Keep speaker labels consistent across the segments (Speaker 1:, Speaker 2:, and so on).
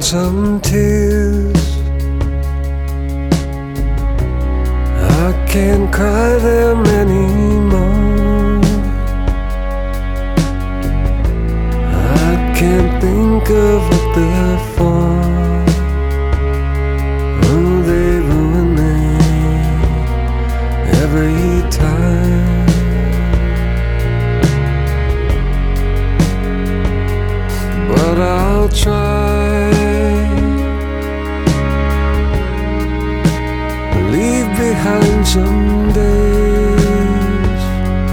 Speaker 1: some tears. I can't cry them anymore. I can't think of what they're for. Oh, they ruin me every time. But I'll try. Leave behind some days.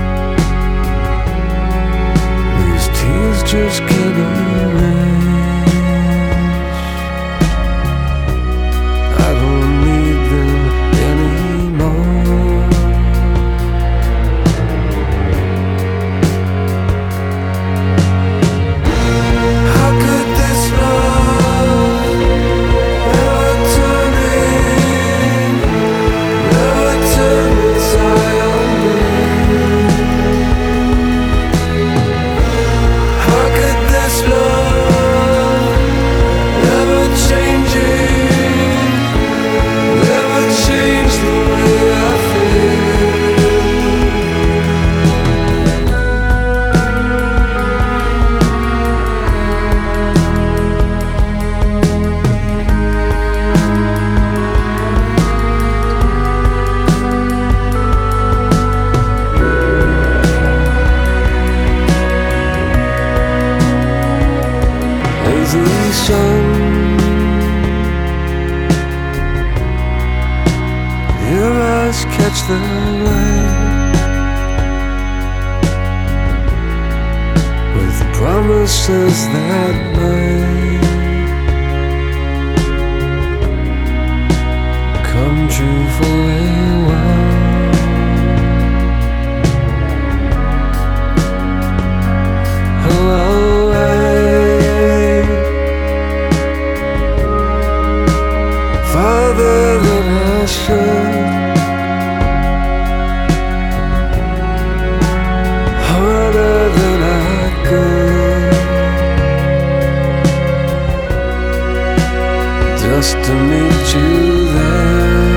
Speaker 1: These tears just can't erase. I don't need them anymore. How could this love ever turn in? Never turn inside on me. How could this love never change it? Never change the way I feel. Lazy sun, your eyes catch the light with promises that might come true for a while. Hello, farther than I should, harder than I could, just to meet you there.